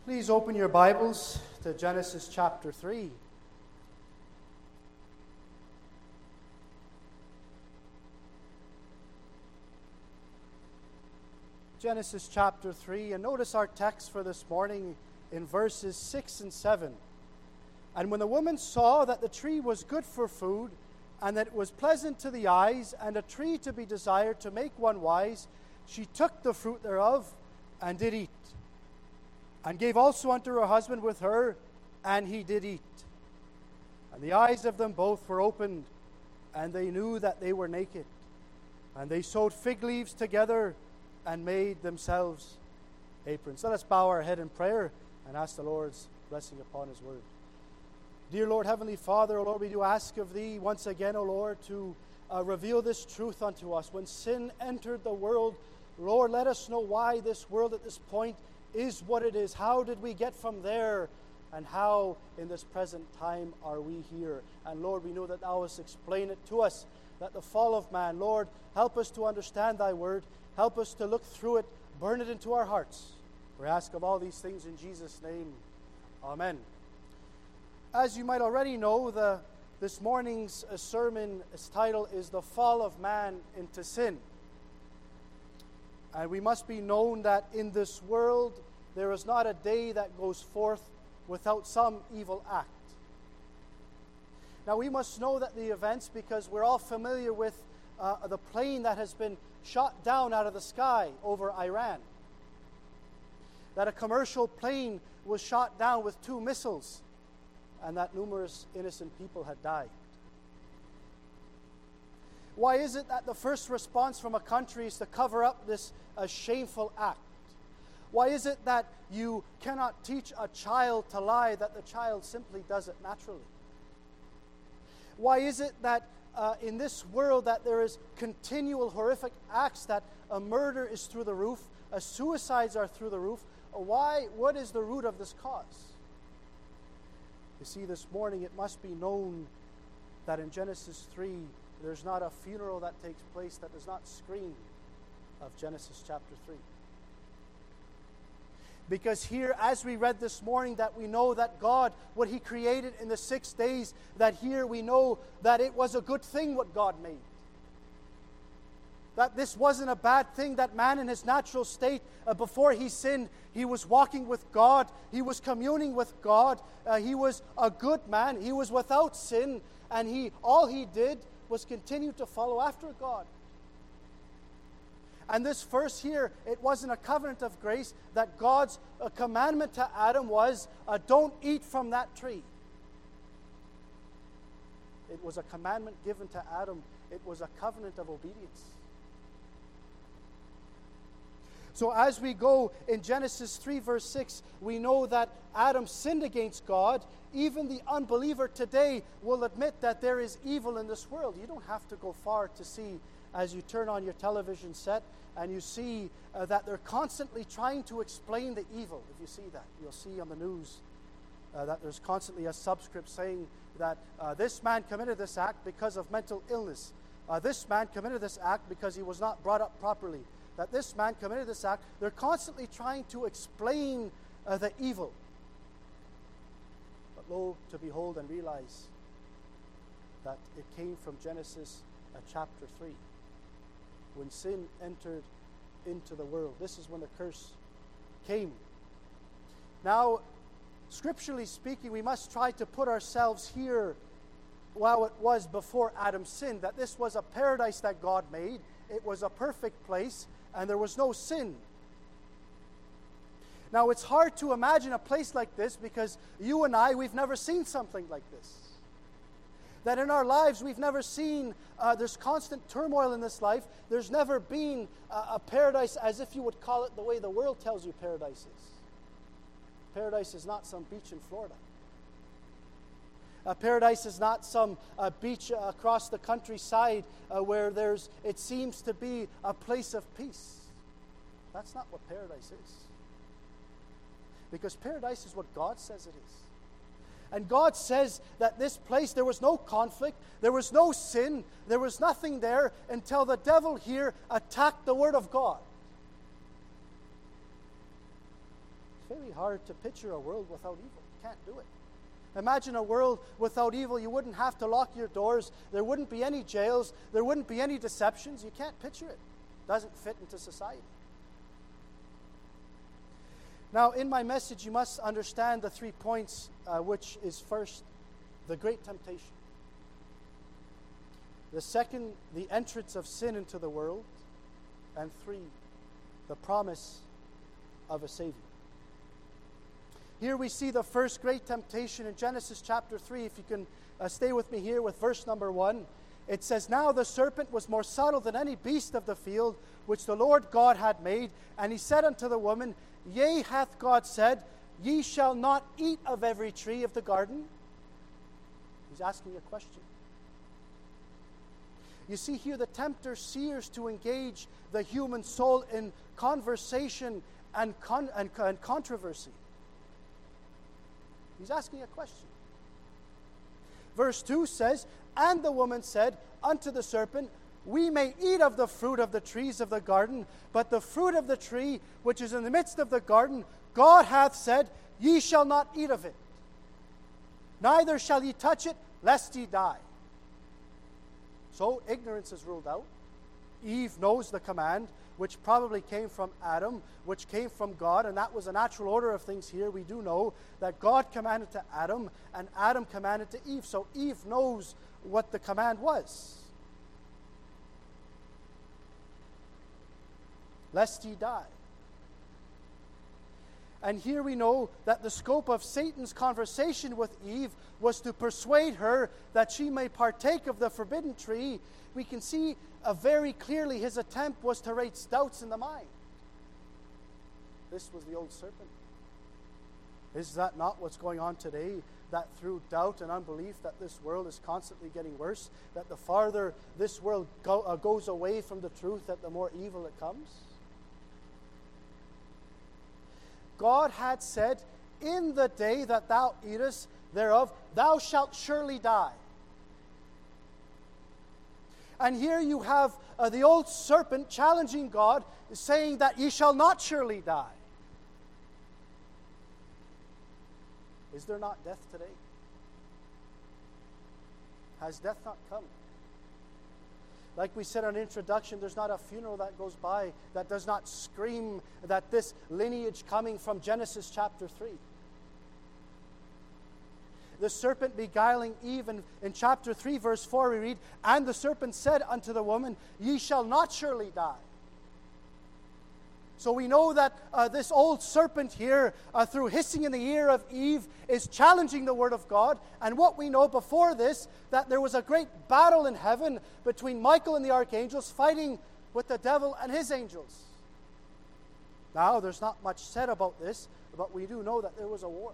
Please open your Bibles to Genesis chapter 3. Genesis chapter 3, and notice our text for this morning in verses 6 and 7. And when the woman saw that the tree was good for food, and that it was pleasant to the eyes, and a tree to be desired to make one wise, she took the fruit thereof, and did eat. And gave also unto her husband with her, and he did eat. And the eyes of them both were opened, and they knew that they were naked. And they sewed fig leaves together, and made themselves aprons. Let us bow our head in prayer and ask the Lord's blessing upon His word. Dear Lord, Heavenly Father, O Lord, we do ask of Thee once again, O Lord, to reveal this truth unto us. When sin entered the world, Lord, let us know why this world at this point is what it is. How did we get from there? And how in this present time are we here? And Lord, we know that Thou hast explained it to us, that the fall of man, Lord, help us to understand Thy word. Help us to look through it, burn it into our hearts. We ask of all these things in Jesus' name. Amen. As you might already know, this morning's sermon's title is The Fall of Man into Sin. And we must be known that in this world, there is not a day that goes forth without some evil act. Now, we must know that the events, because we're all familiar with the plane that has been shot down out of the sky over Iran. That a commercial plane was shot down with 2 missiles, and that numerous innocent people had died. Why is it that the first response from a country is to cover up this shameful act? Why is it that you cannot teach a child to lie, that the child simply does it naturally? Why is it that in this world that there is continual horrific acts, that a murder is through the roof, suicides are through the roof? Why? What is the root of this cause? You see, this morning it must be known that in Genesis 3, there's not a funeral that takes place that does not scream of Genesis chapter 3. Because here, as we read this morning, that we know that God, what He created in the 6 days, that here we know that it was a good thing what God made. That this wasn't a bad thing, that man in his natural state, before he sinned, he was walking with God, he was communing with God, he was a good man, he was without sin, and all he did was continue to follow after God. And this verse here, it wasn't a covenant of grace, that God's commandment to Adam was, don't eat from that tree. It was a commandment given to Adam. It was a covenant of obedience. So as we go in Genesis 3 verse 6, we know that Adam sinned against God. Even the unbeliever today will admit that there is evil in this world. You don't have to go far to see, as you turn on your television set and you see that they're constantly trying to explain the evil. If you see that, you'll see on the news that there's constantly a subscript saying that this man committed this act because of mental illness. This man committed this act because he was not brought up properly. That this man committed this act. They're constantly trying to explain the evil. But lo, to behold and realize that it came from Genesis chapter 3. When sin entered into the world. This is when the curse came. Now, scripturally speaking, we must try to put ourselves here while it was before Adam sinned. That this was a paradise that God made. It was a perfect place, and there was no sin. Now, it's hard to imagine a place like this because you and I, we've never seen something like this. That in our lives, we've never seen, there's constant turmoil in this life. There's never been a paradise, as if you would call it the way the world tells you paradise is. Paradise is not some beach in Florida. Paradise is not some beach across the countryside where it seems to be a place of peace. That's not what paradise is. Because paradise is what God says it is. And God says that this place, there was no conflict, there was no sin, there was nothing there until the devil here attacked the Word of God. very hard to picture a world without evil. You can't do it. Imagine a world without evil. You wouldn't have to lock your doors. There wouldn't be any jails. There wouldn't be any deceptions. You can't picture it. It doesn't fit into society. Now, in my message, you must understand the 3 points, which is first, the great temptation. The second, the entrance of sin into the world. And 3, the promise of a Savior. Here we see the first great temptation in Genesis chapter 3. If you can stay with me here with verse number 1. It says, "Now the serpent was more subtle than any beast of the field, which the Lord God had made. And he said unto the woman, Yea, hath God said, Ye shall not eat of every tree of the garden?" He's asking a question. You see here the tempter seeks to engage the human soul in conversation and controversy. He's asking a question. Verse 2 says, "And the woman said unto the serpent, We may eat of the fruit of the trees of the garden, but the fruit of the tree which is in the midst of the garden, God hath said, Ye shall not eat of it, neither shall ye touch it, lest ye die." So ignorance is ruled out. Eve knows the command, which probably came from Adam, which came from God, and that was a natural order of things here. We do know that God commanded to Adam, and Adam commanded to Eve. So Eve knows what the command was. Lest ye die. And here we know that the scope of Satan's conversation with Eve was to persuade her that she may partake of the forbidden tree. We can see very clearly his attempt was to raise doubts in the mind. This was the old serpent. Is that not what's going on today? That through doubt and unbelief that this world is constantly getting worse, that the farther this world goes away from the truth, that the more evil it comes? God had said, "In the day that thou eatest thereof, thou shalt surely die." And here you have the old serpent challenging God, saying that ye shall not surely die. Is there not death today? Has death not come? Like we said in our introduction, there's not a funeral that goes by that does not scream that this lineage coming from Genesis chapter 3. The serpent beguiling Eve in chapter 3, verse 4, we read, "And the serpent said unto the woman, Ye shall not surely die." So we know that this old serpent here, through hissing in the ear of Eve, is challenging the Word of God. And what we know before this, that there was a great battle in heaven between Michael and the archangels fighting with the devil and his angels. Now, there's not much said about this, but we do know that there was a war.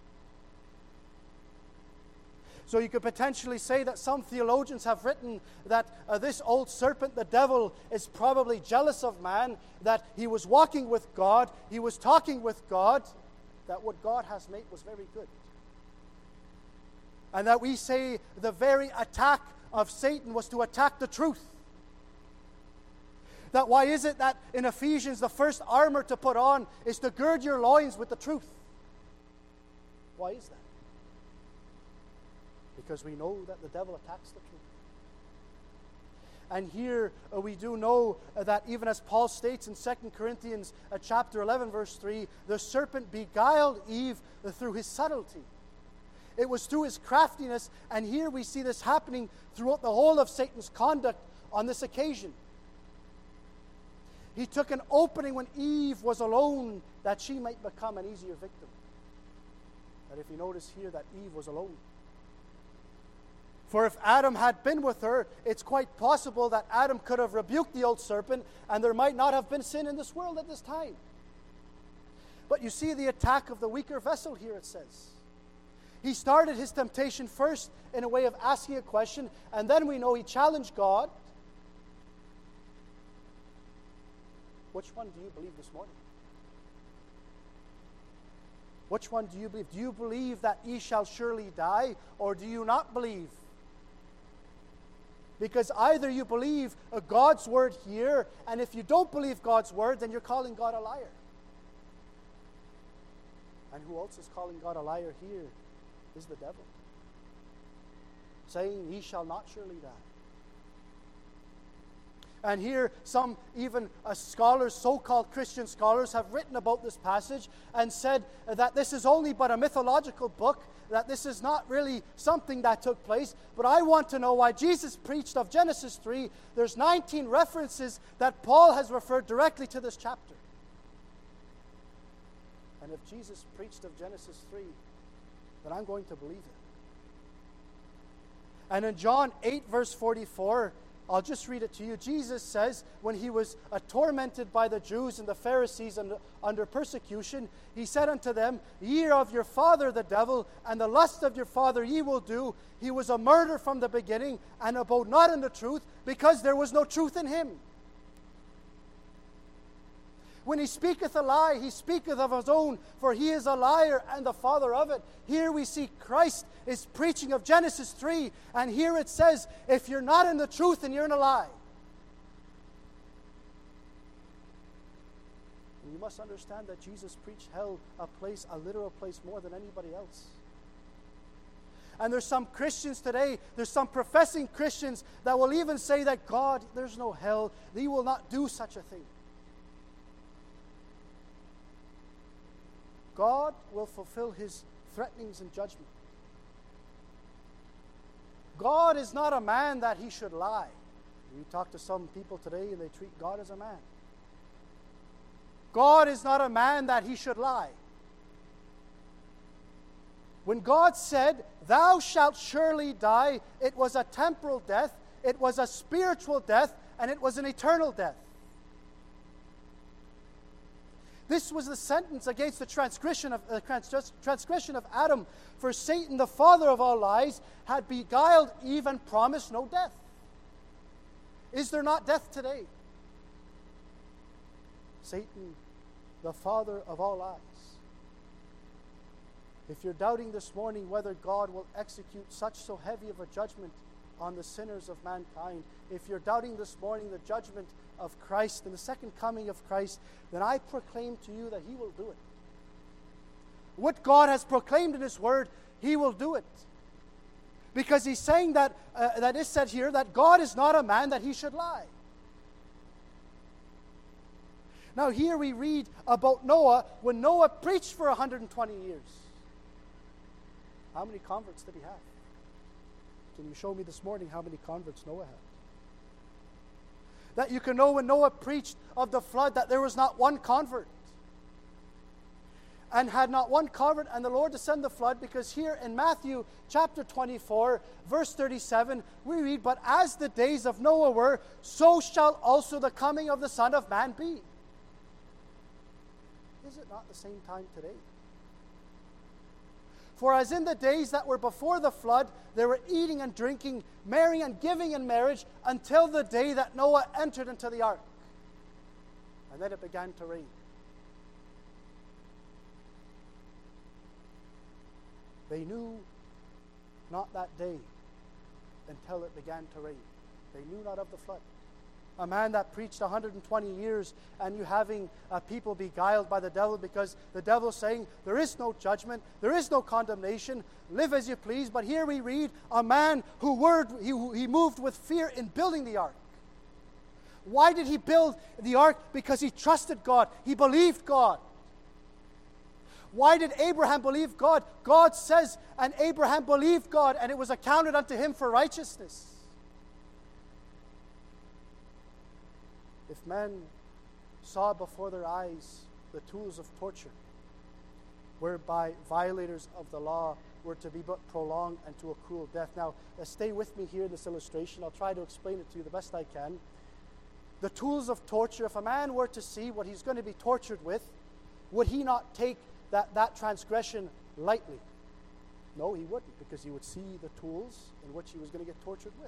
So you could potentially say that some theologians have written that this old serpent, the devil, is probably jealous of man, that he was walking with God, he was talking with God, that what God has made was very good. And that we say the very attack of Satan was to attack the truth. That why is it that in Ephesians the first armor to put on is to gird your loins with the truth? Why is that? Because we know that the devil attacks the truth. And here we do know that even as Paul states in 2 Corinthians chapter 11, verse 3, the serpent beguiled Eve through his subtlety. It was through his craftiness, and here we see this happening throughout the whole of Satan's conduct on this occasion. He took an opening when Eve was alone that she might become an easier victim. But if you notice here that Eve was alone. For if Adam had been with her, it's quite possible that Adam could have rebuked the old serpent and there might not have been sin in this world at this time. But you see the attack of the weaker vessel here, it says. He started his temptation first in a way of asking a question, and then we know he challenged God. Which one do you believe this morning? Which one do you believe? Do you believe that ye shall surely die, or do you not believe? Because either you believe God's word here, and if you don't believe God's word, then you're calling God a liar. And who else is calling God a liar here is the devil, saying, "He shall not surely die." And here some even scholars, so-called Christian scholars, have written about this passage and said that this is only but a mythological book, that this is not really something that took place. But I want to know why Jesus preached of Genesis 3. There's 19 references that Paul has referred directly to this chapter. And if Jesus preached of Genesis 3, then I'm going to believe it. And in John 8, verse 44, I'll just read it to you. Jesus says, when he was tormented by the Jews and the Pharisees under persecution, he said unto them, "Ye are of your father the devil, and the lust of your father ye will do. He was a murderer from the beginning, and abode not in the truth, because there was no truth in him." When he speaketh a lie, he speaketh of his own, for he is a liar and the father of it. Here we see Christ is preaching of Genesis 3, and here it says, if you're not in the truth, then you're in a lie. And you must understand that Jesus preached hell, a literal place, more than anybody else. And there's some Christians today, there's some professing Christians that will even say that God, there's no hell, He will not do such a thing. God will fulfill His threatenings and judgment. God is not a man that He should lie. We talk to some people today and they treat God as a man. God is not a man that He should lie. When God said, "Thou shalt surely die," it was a temporal death, it was a spiritual death, and it was an eternal death. This was the sentence against the transgression of Adam. For Satan, the father of all lies, had beguiled Eve and promised no death. Is there not death today? Satan, the father of all lies. If you're doubting this morning whether God will execute such so heavy of a judgment on the sinners of mankind, if you're doubting this morning the judgment of Christ and the second coming of Christ, then I proclaim to you that He will do it. What God has proclaimed in His Word, He will do it. Because He's saying that is said here, that God is not a man that He should lie. Now here we read about Noah, when Noah preached for 120 years. How many converts did he have? Can you show me this morning how many converts Noah had? That you can know when Noah preached of the flood that there was not one convert. And had not one convert, and the Lord to send the flood, because here in Matthew chapter 24, verse 37, we read, "But as the days of Noah were, so shall also the coming of the Son of Man be." Is it not the same time today? For as in the days that were before the flood, they were eating and drinking, marrying and giving in marriage, until the day that Noah entered into the ark. And then it began to rain. They knew not that day until it began to rain. They knew not of the flood. A man that preached 120 years, and you having people beguiled by the devil, because the devil saying there is no judgment, there is no condemnation, live as you please. But here we read a man who he moved with fear in building the ark. Why did he build the ark? Because he trusted God. He believed God. Why did Abraham believe God? God says, and Abraham believed God, and it was accounted unto him for righteousness. If men saw before their eyes the tools of torture, whereby violators of the law were to be but prolonged and to a cruel death. Now, stay with me here in this illustration. I'll try to explain it to you the best I can. The tools of torture, if a man were to see what he's going to be tortured with, would he not take that transgression lightly? No, he wouldn't, because he would see the tools in which he was going to get tortured with.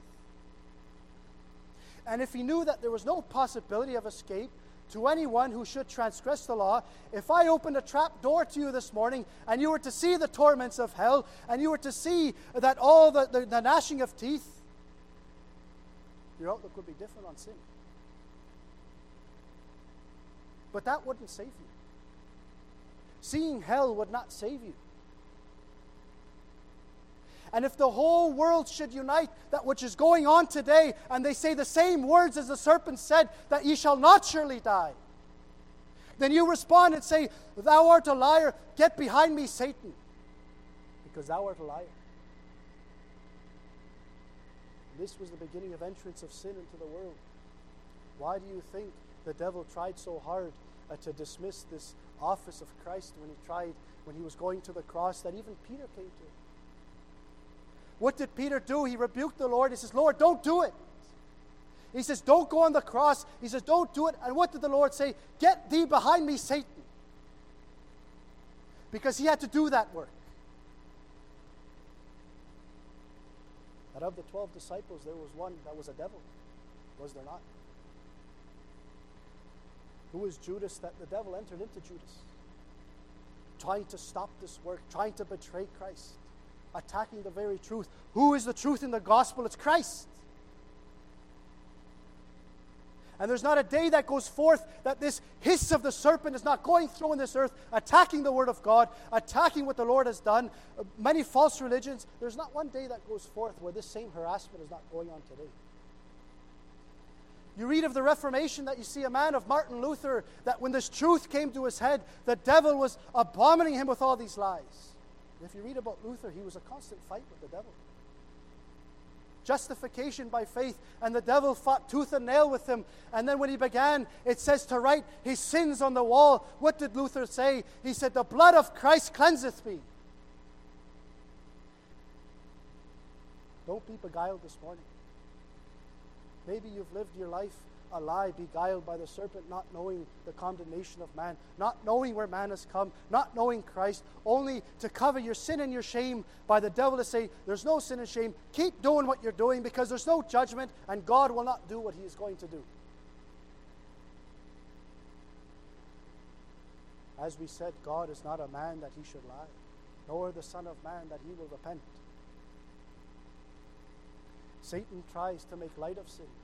And if he knew that there was no possibility of escape to anyone who should transgress the law, if I opened a trap door to you this morning and you were to see the torments of hell, and you were to see that all the gnashing of teeth, your outlook would be different on sin. But that wouldn't save you. Seeing hell would not save you. And if the whole world should unite, that which is going on today, and they say the same words as the serpent said, that ye shall not surely die, then you respond and say, thou art a liar, get behind me, Satan, because thou art a liar. This was the beginning of entrance of sin into the world. Why do you think the devil tried so hard to dismiss this office of Christ when he was going to the cross, that even Peter came to him? What did Peter do? He rebuked the Lord. He says, Lord, don't do it. He says, don't go on the cross. He says, don't do it. And what did the Lord say? Get thee behind me, Satan. Because he had to do that work. That of the 12 disciples, there was one that was a devil. Was there not? Who was Judas that the devil entered into Judas? Trying to stop this work, trying to betray Christ, attacking the very truth. Who is the truth in the gospel? It's Christ. And there's not a day that goes forth that this hiss of the serpent is not going through on this earth, attacking the Word of God, attacking what the Lord has done. Many false religions, there's not one day that goes forth where this same harassment is not going on today. You read of the Reformation, that you see a man of Martin Luther, that when this truth came to his head, the devil was abominating him with all these lies. And if you read about Luther, he was a constant fight with the devil. Justification by faith, and the devil fought tooth and nail with him. And then when he began, it says, to write his sins on the wall, what did Luther say? He said, the blood of Christ cleanseth me. Don't be beguiled this morning. Maybe you've lived your life a lie, beguiled by the serpent, not knowing the condemnation of man, not knowing where man has come, not knowing Christ, only to cover your sin and your shame by the devil to say, there's no sin and shame, keep doing what you're doing because there's no judgment and God will not do what he is going to do. As we said, God is not a man that he should lie, nor the Son of Man that he will repent. Satan tries to make light of sin.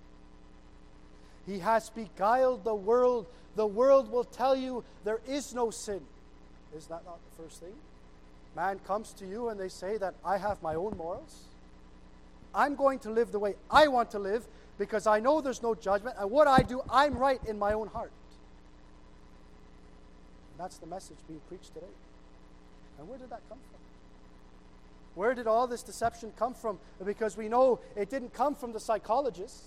He has beguiled the world. The world will tell you there is no sin. Is that not the first thing? Man comes to you and they say that I have my own morals. I'm going to live the way I want to live because I know there's no judgment, and what I do, I'm right in my own heart. And that's the message being preached today. And where did that come from? Where did all this deception come from? Because we know it didn't come from the psychologists.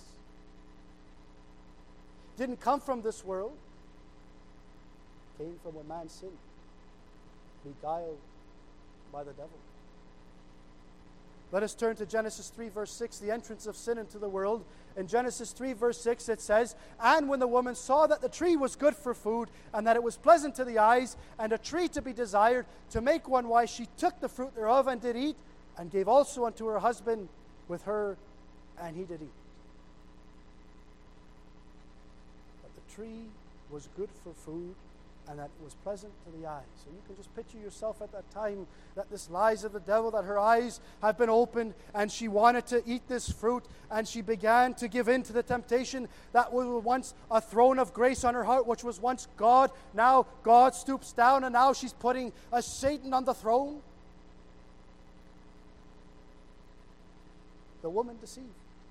It didn't come from this world. It came from when man sinned, beguiled by the devil. Let us turn to Genesis 3, verse 6, the entrance of sin into the world. In Genesis 3, verse 6, it says, and when the woman saw that the tree was good for food, and that it was pleasant to the eyes, and a tree to be desired, to make one wise, she took the fruit thereof, and did eat, and gave also unto her husband with her, and he did eat. But the tree was good for food, and that it was pleasant to the eyes. So you can just picture yourself at that time, that this lies of the devil, that her eyes have been opened, and she wanted to eat this fruit, and she began to give in to the temptation that was once a throne of grace on her heart, which was once God. Now God stoops down, and now she's putting a Satan on the throne. The woman deceived.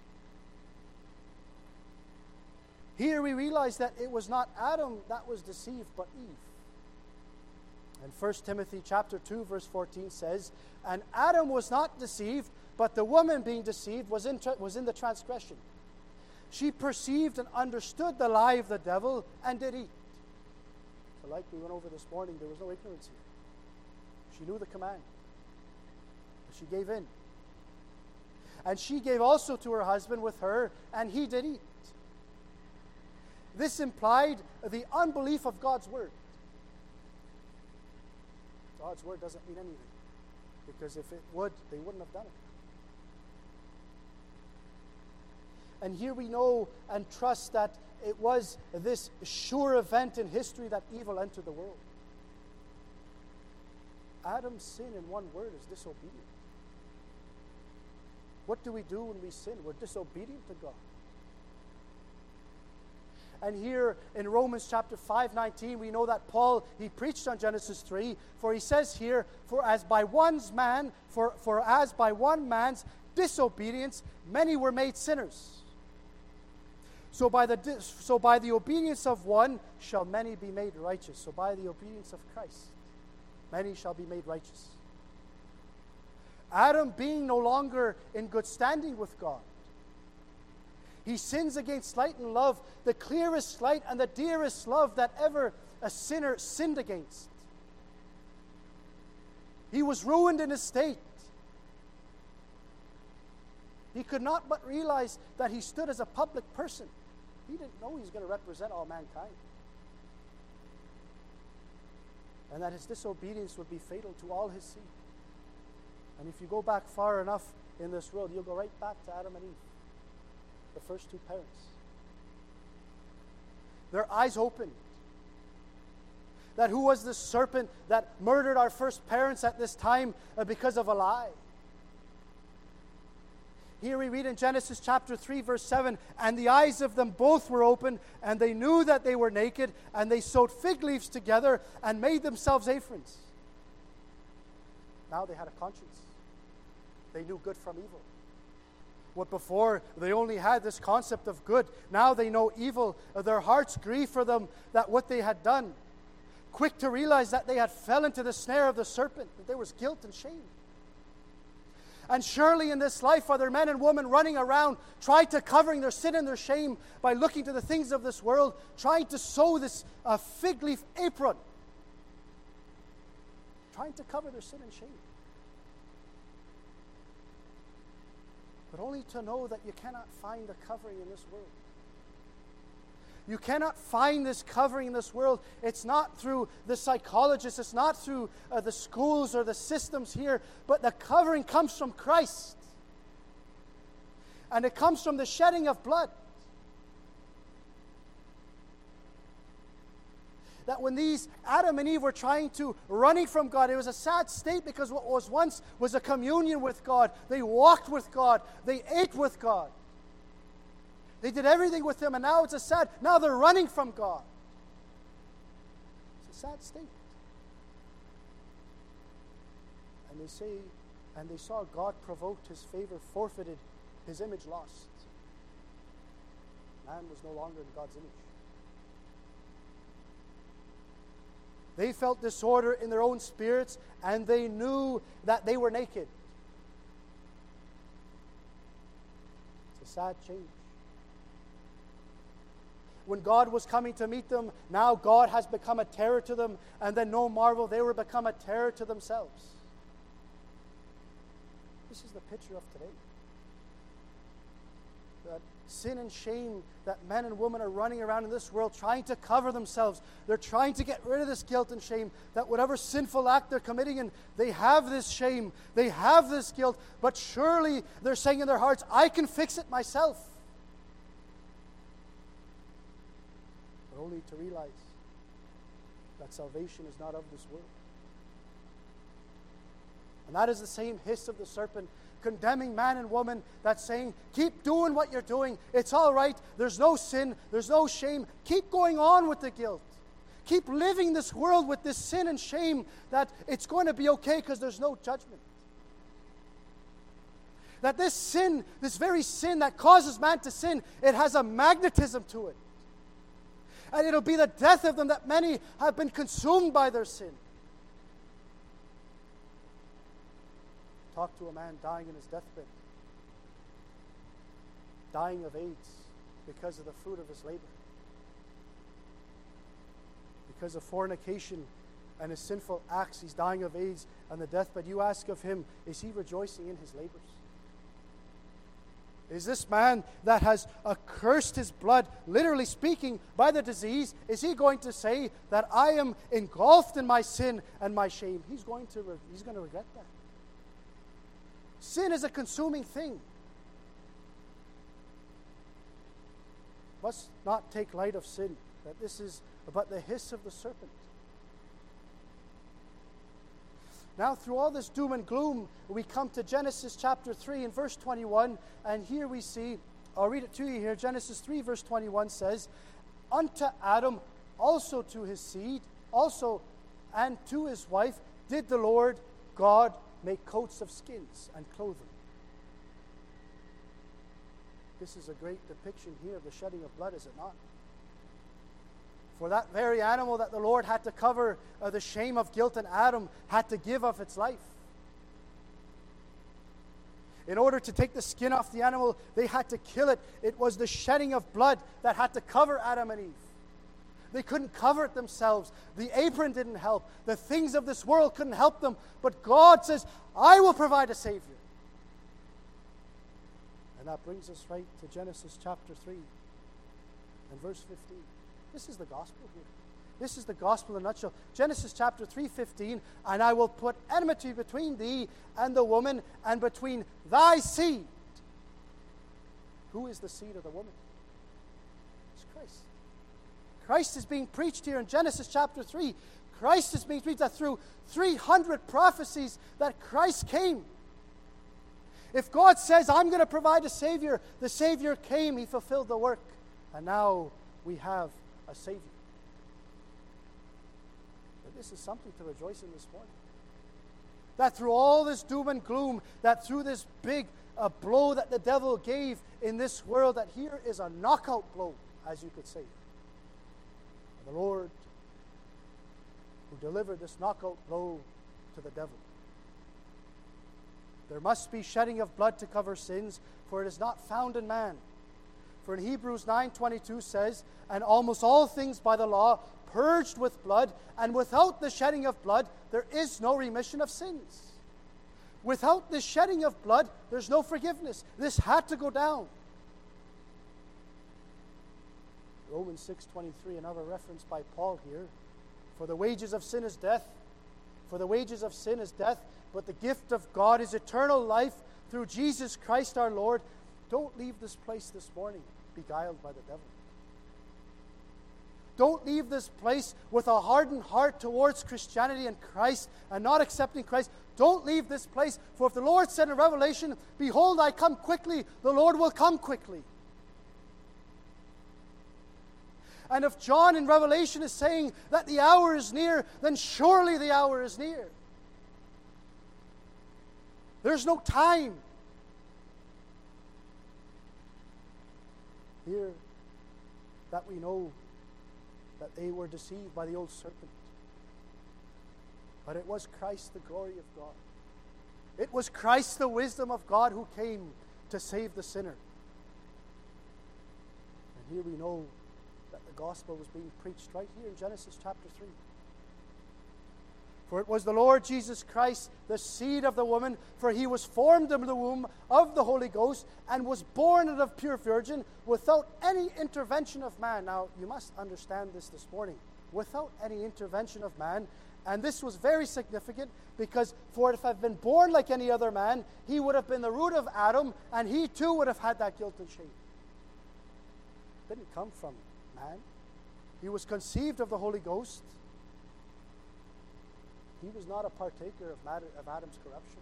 Here we realize that it was not Adam that was deceived, but Eve. And 1 Timothy chapter 2, verse 14 says, and Adam was not deceived, but the woman being deceived was in the transgression. She perceived and understood the lie of the devil and did eat. So like we went over this morning, there was no ignorance here. She knew the command. But she gave in. And she gave also to her husband with her, and he did eat. This implied the unbelief of God's word. God's word doesn't mean anything, because if it would, they wouldn't have done it. And here we know and trust that it was this sure event in history that evil entered the world. Adam's sin, in one word, is disobedience. What do we do when we sin? We're disobedient to God. And here in Romans chapter 5:19, we know that Paul, he preached on Genesis 3, for he says here, for as by one man's disobedience, many were made sinners. So by the obedience of one shall many be made righteous. So by the obedience of Christ, many shall be made righteous. Adam, being no longer in good standing with God, he sins against light and love, the clearest light and the dearest love that ever a sinner sinned against. He was ruined in his state. He could not but realize that he stood as a public person. He didn't know he was going to represent all mankind. And that his disobedience would be fatal to all his seed. And if you go back far enough in this world, you'll go right back to Adam and Eve, the first two parents. Their eyes opened. That who was this serpent that murdered our first parents at this time because of a lie? Here we read in Genesis chapter 3, verse 7, and the eyes of them both were opened, and they knew that they were naked, and they sewed fig leaves together and made themselves aprons. Now they had a conscience. They knew good from evil. What before they only had this concept of good, now they know evil. Their hearts grieve for them that what they had done. Quick to realize that they had fell into the snare of the serpent, that there was guilt and shame. And surely in this life are there men and women running around trying to covering their sin and their shame by looking to the things of this world, trying to sew this fig leaf apron, trying to cover their sin and shame. But only to know that you cannot find the covering in this world. You cannot find this covering in this world. It's not through the psychologists. It's not through the schools or the systems here. But the covering comes from Christ. And it comes from the shedding of blood. That when these Adam and Eve were running from God, it was a sad state because what was once was a communion with God. They walked with God. They ate with God. They did everything with Him, and now now they're running from God. It's a sad state. And they saw God provoked, His favor forfeited, His image lost. Man was no longer in God's image. They felt disorder in their own spirits, and they knew that they were naked. It's a sad change. When God was coming to meet them, now God has become a terror to them, and then no marvel, they will become a terror to themselves. This is the picture of today. That sin and shame that men and women are running around in this world trying to cover themselves. They're trying to get rid of this guilt and shame, that whatever sinful act they're committing, and they have this shame, they have this guilt, but surely they're saying in their hearts, I can fix it myself. Only to realize that salvation is not of this world. And that is the same hiss of the serpent condemning man and woman, that's saying, keep doing what you're doing. It's all right. There's no sin. There's no shame. Keep going on with the guilt. Keep living this world with this sin and shame, that it's going to be okay because there's no judgment. That this sin, this very sin that causes man to sin, it has a magnetism to it. And it'll be the death of them that many have been consumed by their sin. Talk to a man dying in his deathbed, dying of AIDS because of the fruit of his labor, because of fornication and his sinful acts. He's dying of AIDS on the deathbed. You ask of him, is he rejoicing in his labors? Is this man that has accursed his blood, literally speaking, by the disease, is he going to say that I am engulfed in my sin and my shame? He's going to regret that. Sin is a consuming thing. Must not take light of sin, that this is but the hiss of the serpent. Now, through all this doom and gloom, we come to Genesis chapter 3 and verse 21, and here we see, I'll read it to you here. Genesis 3 verse 21 says, unto Adam, also to his seed, also and to his wife, did the Lord God make coats of skins and clothe them. This is a great depiction here of the shedding of blood, is it not? For that very animal that the Lord had to cover the shame of guilt in Adam had to give of its life. In order to take the skin off the animal, they had to kill it. It was the shedding of blood that had to cover Adam and Eve. They couldn't cover it themselves. The apron didn't help. The things of this world couldn't help them. But God says, I will provide a Savior. And that brings us right to Genesis chapter 3 and verse 15. This is the gospel here. This is the gospel in a nutshell. Genesis chapter 3:15, and I will put enmity between thee and the woman, and between thy seed. Who is the seed of the woman? It's Christ. Christ is being preached here in Genesis chapter 3. Christ is being preached that through 300 prophecies that Christ came. If God says, I'm going to provide a Savior, the Savior came, He fulfilled the work, and now we have a Savior. But this is something to rejoice in this morning. That through all this doom and gloom, that through this big blow that the devil gave in this world, that here is a knockout blow, as you could say. The Lord who delivered this knockout blow to the devil. There must be shedding of blood to cover sins, for it is not found in man. For in Hebrews 9:22 says, and almost all things by the law purged with blood, and without the shedding of blood there is no remission of sins. Without the shedding of blood, there's no forgiveness. This had to go down. Romans 6:23, another reference by Paul here. For the wages of sin is death. For the wages of sin is death, but the gift of God is eternal life through Jesus Christ our Lord. Don't leave this place this morning beguiled by the devil. Don't leave this place with a hardened heart towards Christianity and Christ and not accepting Christ. Don't leave this place, for if the Lord said in Revelation, behold, I come quickly, the Lord will come quickly. And if John in Revelation is saying that the hour is near, then surely the hour is near. There's no time. Here, that we know that they were deceived by the old serpent. But it was Christ, the glory of God. It was Christ, the wisdom of God, who came to save the sinner. And here we know that the gospel was being preached right here in Genesis chapter 3. For it was the Lord Jesus Christ, the seed of the woman, for he was formed in the womb of the Holy Ghost and was born of a pure virgin without any intervention of man. Now, you must understand this morning. Without any intervention of man. And this was very significant because for if had been born like any other man, he would have been the root of Adam and he too would have had that guilt and shame. It didn't come from man. He was conceived of the Holy Ghost. He was not a partaker of Adam's corruption.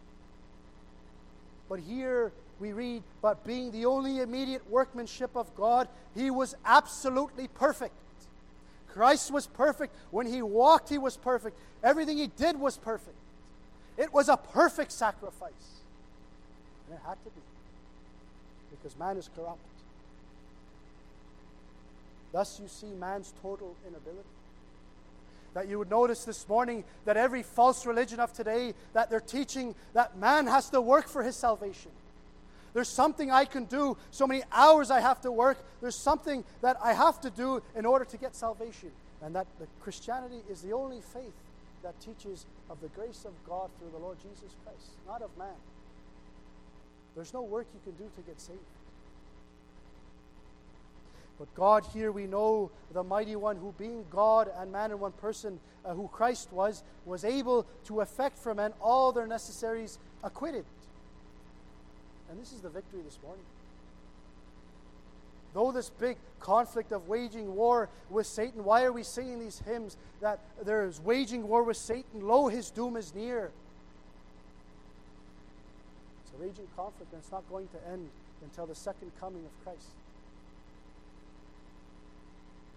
But here we read, but being the only immediate workmanship of God, he was absolutely perfect. Christ was perfect. When he walked, he was perfect. Everything he did was perfect. It was a perfect sacrifice. And it had to be. Because man is corrupt. Thus you see man's total inability. That you would notice this morning that every false religion of today, that they're teaching that man has to work for his salvation. There's something I can do, so many hours I have to work. There's something that I have to do in order to get salvation. And that the Christianity is the only faith that teaches of the grace of God through the Lord Jesus Christ, not of man. There's no work you can do to get saved. But God here we know, the mighty one who being God and man in one person, who Christ was able to effect for men all their necessaries acquitted. And this is the victory this morning. Though this big conflict of waging war with Satan, why are we singing these hymns that there is waging war with Satan? Lo, his doom is near. It's a raging conflict, and it's not going to end until the second coming of Christ.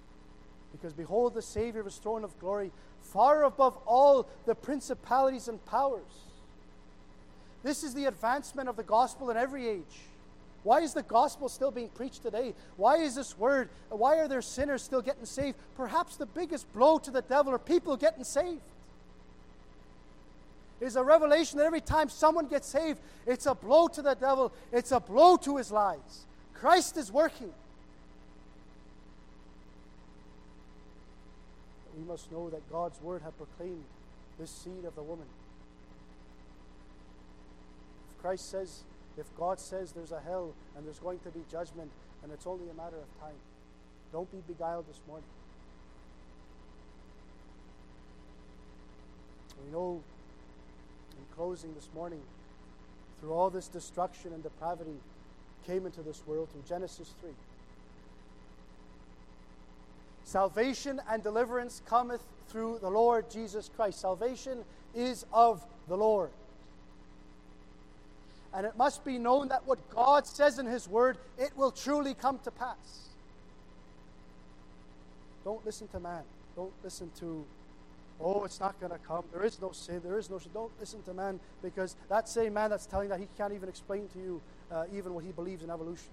Because behold, the Savior of his throne of glory, far above all the principalities and powers. This is the advancement of the gospel in every age. Why is the gospel still being preached today? Why is this word? Why are there sinners still getting saved? Perhaps the biggest blow to the devil are people getting saved. It's a revelation that every time someone gets saved, it's a blow to the devil. It's a blow to his lies. Christ is working. But we must know that God's word had proclaimed this seed of the woman. If God says there's a hell and there's going to be judgment, and it's only a matter of time, don't be beguiled this morning. We know, in closing this morning, through all this destruction and depravity came into this world through Genesis 3. Salvation and deliverance cometh through the Lord Jesus Christ. Salvation is of the Lord. And it must be known that what God says in his word, it will truly come to pass. Don't listen to man. Don't listen to, oh, it's not going to come. There is no sin. There is no sin. Don't listen to man, because that same man that's telling that, he can't even explain to you even what he believes in evolution.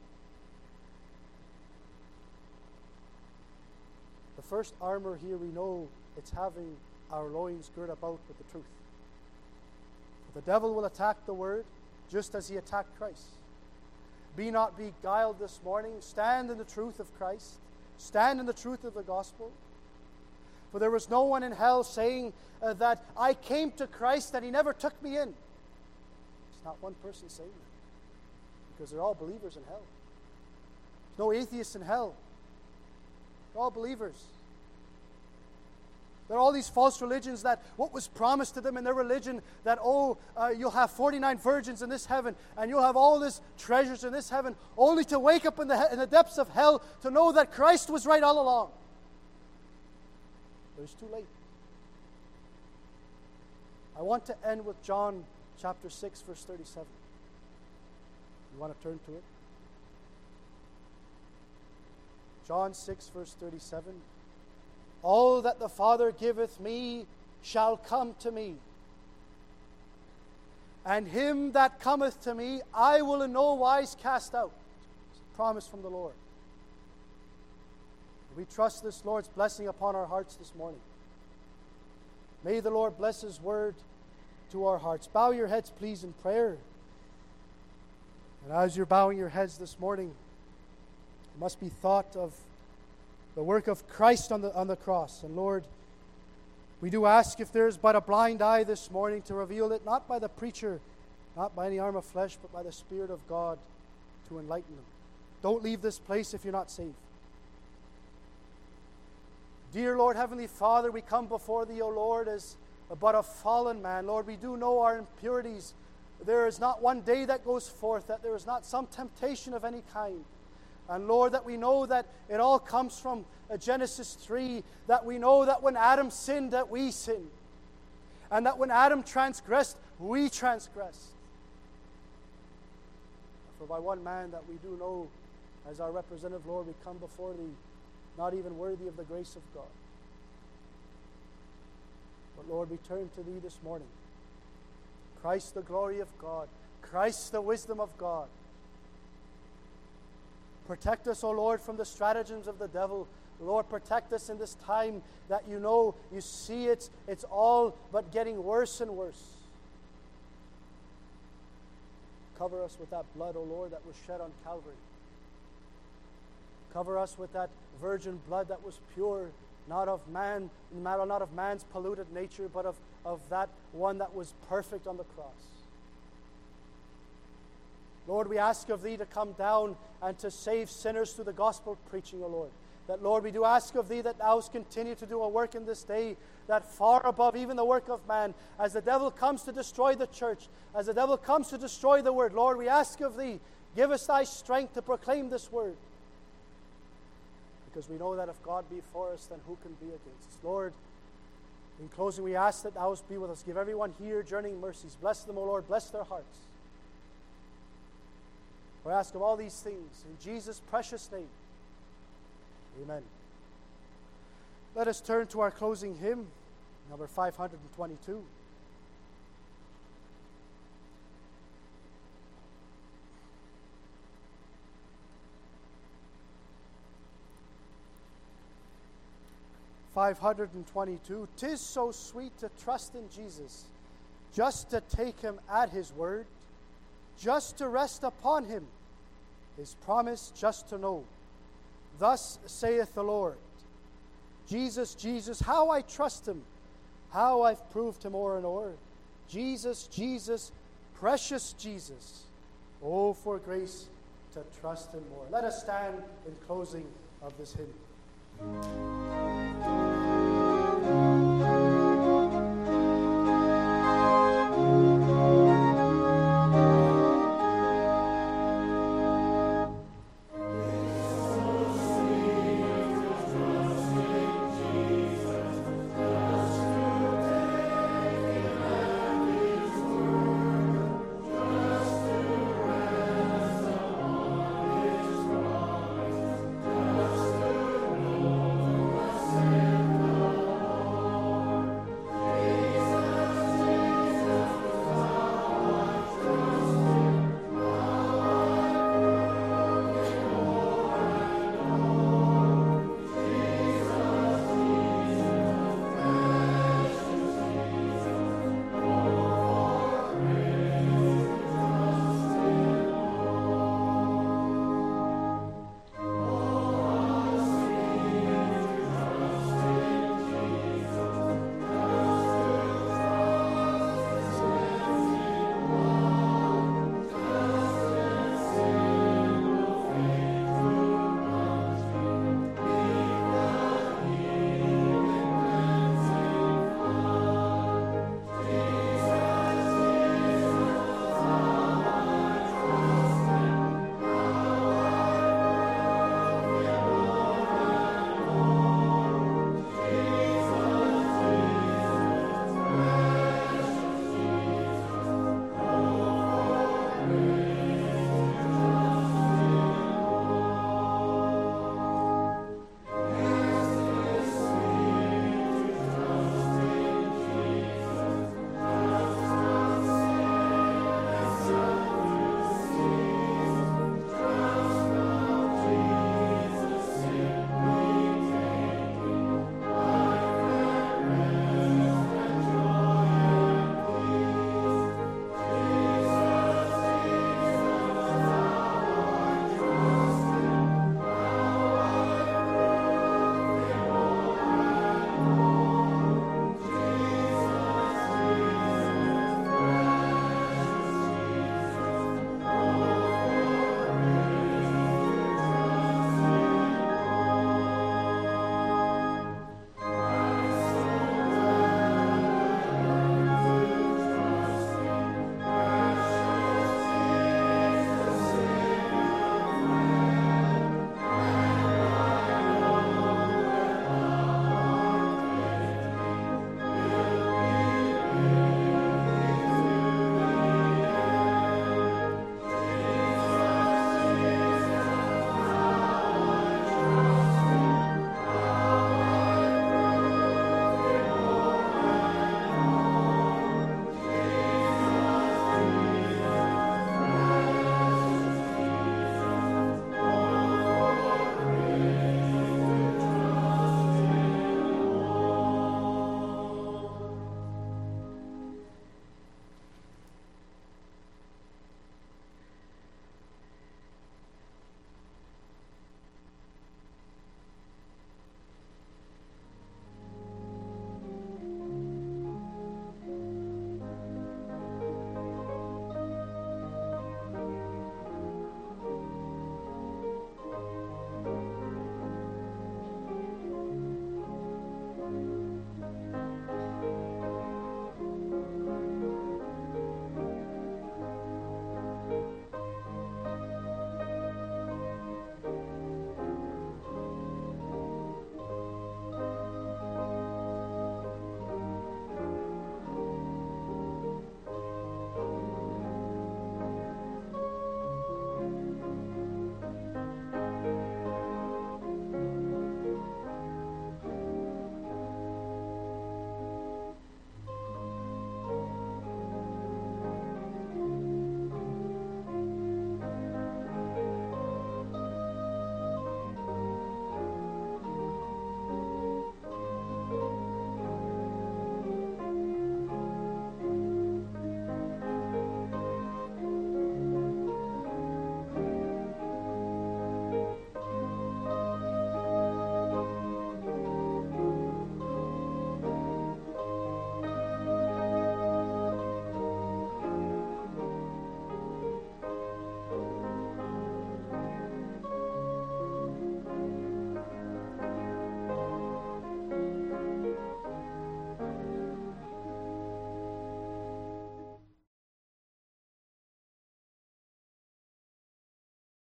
The first armor here, we know it's having our loins girt about with the truth. The devil will attack the word just as he attacked Christ. Be not beguiled this morning. Stand in the truth of Christ. Stand in the truth of the gospel. For there was no one in hell saying that I came to Christ and he never took me in. There's not one person saying that, because they're all believers in hell. There's no atheists in hell. They're all believers. There are all these false religions that what was promised to them in their religion, that, you'll have 49 virgins in this heaven, and you'll have all these treasures in this heaven, only to wake up in the depths of hell to know that Christ was right all along. But it's too late. I want to end with John chapter 6, verse 37. You want to turn to it? John 6, verse 37. All that the Father giveth me shall come to me. And him that cometh to me, I will in no wise cast out. It's a promise from the Lord. We trust this Lord's blessing upon our hearts this morning. May the Lord bless his word to our hearts. Bow your heads, please, in prayer. And as you're bowing your heads this morning, it must be thought of the work of Christ on the cross. And Lord, we do ask if there's but a blind eye this morning to reveal it, not by the preacher, not by any arm of flesh, but by the Spirit of God to enlighten them. Don't leave this place if you're not saved. Dear Lord, Heavenly Father, we come before Thee, O Lord, as but a fallen man. Lord, we do know our impurities. There is not one day that goes forth that there is not some temptation of any kind. And Lord, that we know that it all comes from Genesis 3, that we know that when Adam sinned, that we sinned. And that when Adam transgressed, we transgressed. For by one man that we do know as our representative, Lord, we come before Thee, not even worthy of the grace of God. But Lord, we turn to Thee this morning. Christ, the glory of God. Christ, the wisdom of God. Protect us, O Lord, from the stratagems of the devil. Lord, protect us in this time that you know, you see it's all but getting worse and worse. Cover us with that blood, O Lord, that was shed on Calvary. Cover us with that virgin blood that was pure, not of man, not of man's polluted nature, but of that one that was perfect on the cross. Lord, we ask of Thee to come down and to save sinners through the gospel preaching, O Lord. That, Lord, we do ask of Thee that Thou continue to do a work in this day that far above even the work of man, as the devil comes to destroy the church, as the devil comes to destroy the word, Lord, we ask of Thee, give us Thy strength to proclaim this word. Because we know that if God be for us, then who can be against us? Lord, in closing, we ask that Thou be with us. Give everyone here journeying mercies. Bless them, O Lord. Bless their hearts. We ask of all these things in Jesus' precious name. Amen. Let us turn to our closing hymn, number 522. "522, 'tis so sweet to trust in Jesus, just to take him at his word, just to rest upon him, his promise just to know. Thus saith the Lord, Jesus, Jesus, how I trust him, how I've proved him o'er and o'er. Jesus, Jesus, precious Jesus, oh, for grace to trust him more." Let us stand in closing of this hymn.